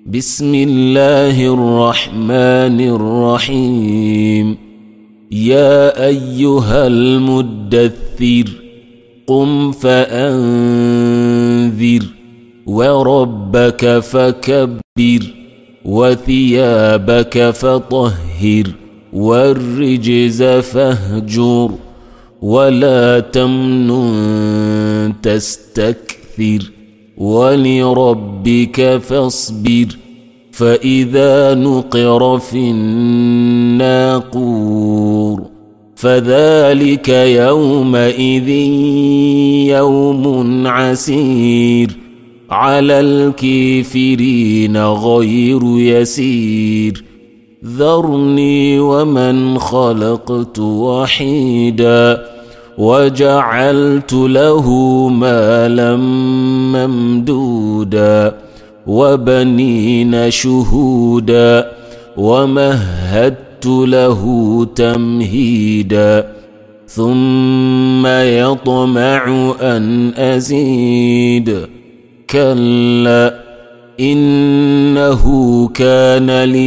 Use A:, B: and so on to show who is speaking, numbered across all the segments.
A: بسم الله الرحمن الرحيم. يا أيها المدثر قم فأنذر وربك فكبر وثيابك فطهر والرجز فاهجر ولا تمنن تستكثر ولربك فاصبر فإذا نقر في الناقور فذلك يومئذ يوم عسير على الكافرين غير يسير ذرني ومن خلقت وحيدا وجعلت له مالا ممدودا وبنين شهودا ومهدت له تمهيدا ثم يطمع أن أزيد كلا إنه كان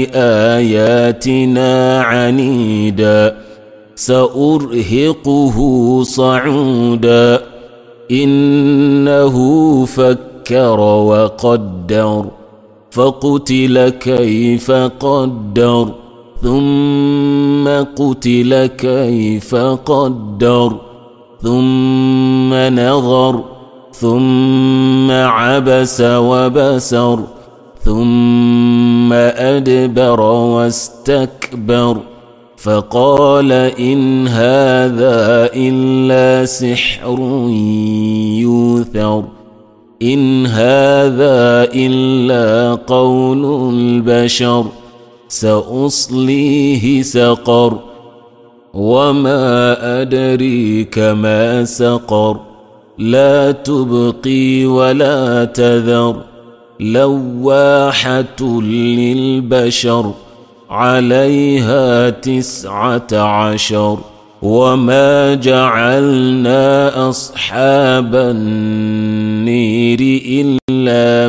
A: لآياتنا عنيدا سأرهقه صعودا إنه فكر وقدر فقتل كيف قدر ثم قتل كيف قدر ثم نظر ثم عبس وبسر ثم أدبر واستكبر فقال إن هذا إلا سحر يوثر إن هذا إلا قول البشر سأصليه سقر وما أدريك ما سقر لا تبقي ولا تذر لواحة للبشر عليها 19 وما جعلنا أصحاب النير إلا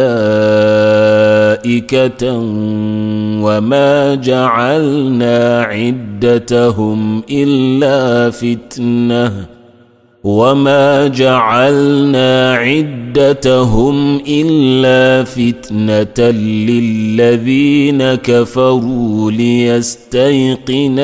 A: ملائكة وما جعلنا عدتهم إلا فتنة وما جعلنا عدتهم إلا فتنة للذين كفروا ليستيقن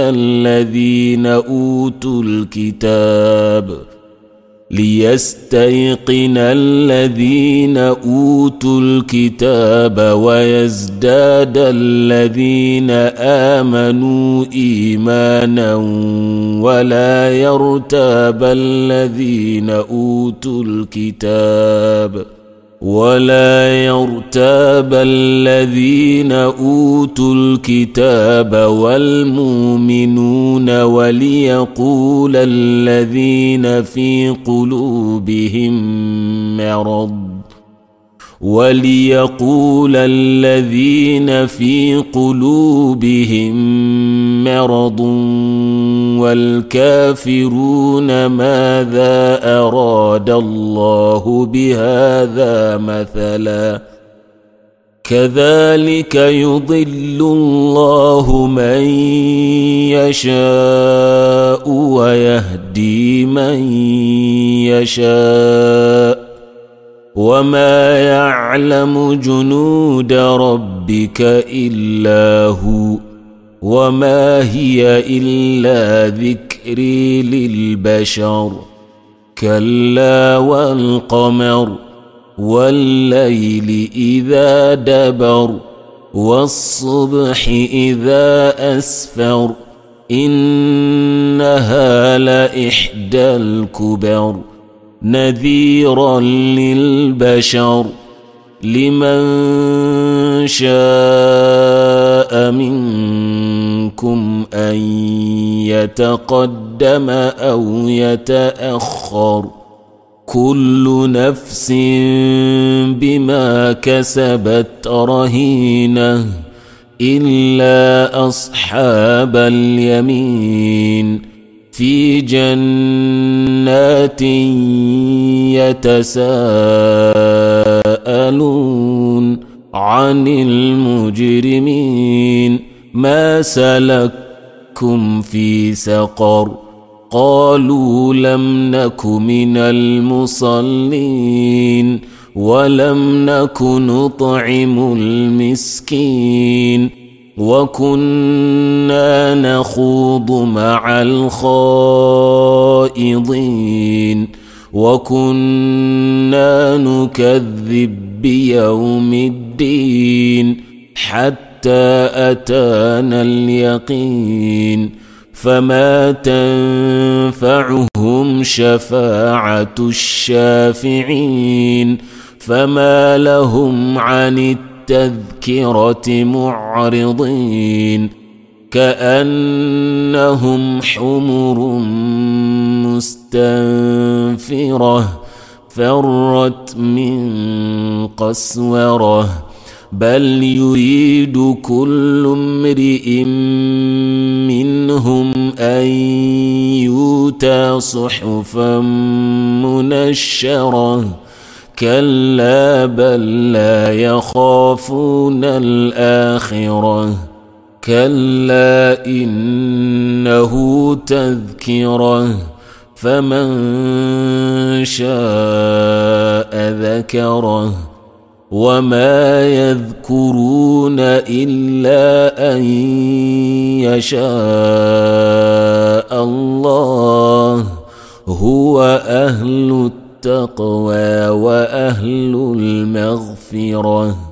A: الذين أوتوا الكتاب ويزداد الذين آمنوا إيمانا ولا يرتاب الذين أوتوا الكتاب والمؤمنون وليقول الذين في قلوبهم مرض والكافرون ماذا أراد الله بهذا مثلا كذلك يضل الله من يشاء ويهدي من يشاء وما يعلم جنود ربك إلا هو وما هي إلا ذكر للبشر كلا والقمر والليل إذا دبر والصبح إذا أسفر إنها لإحدى الكبر نذيرا للبشر لمن شاء منكم أن يتقدم أو يتأخر كل نفس بما كسبت رهينة إلا أصحاب اليمين في جنات يتساءلون عن المجرمين ما سلككم في سقر قالوا لم نك من المصلين ولم نك نطعم المسكين وكنا نخوض مع الخائضين وكنا نكذب بيوم الدين حتى أتانا اليقين فما تنفعهم شفاعة الشافعين فما لهم عن التذكرة معرضين كأنهم حمر مستنفرة فرت من قسورة بل يريد كل امرئ منهم أن يؤتى صحفا منشرة كلا بل لا يخافون الآخرة كلا إنه تذكرة فمن شاء ذكره وما يذكرون إلا أن يشاء الله هو أهل التقوى وأهل المغفرة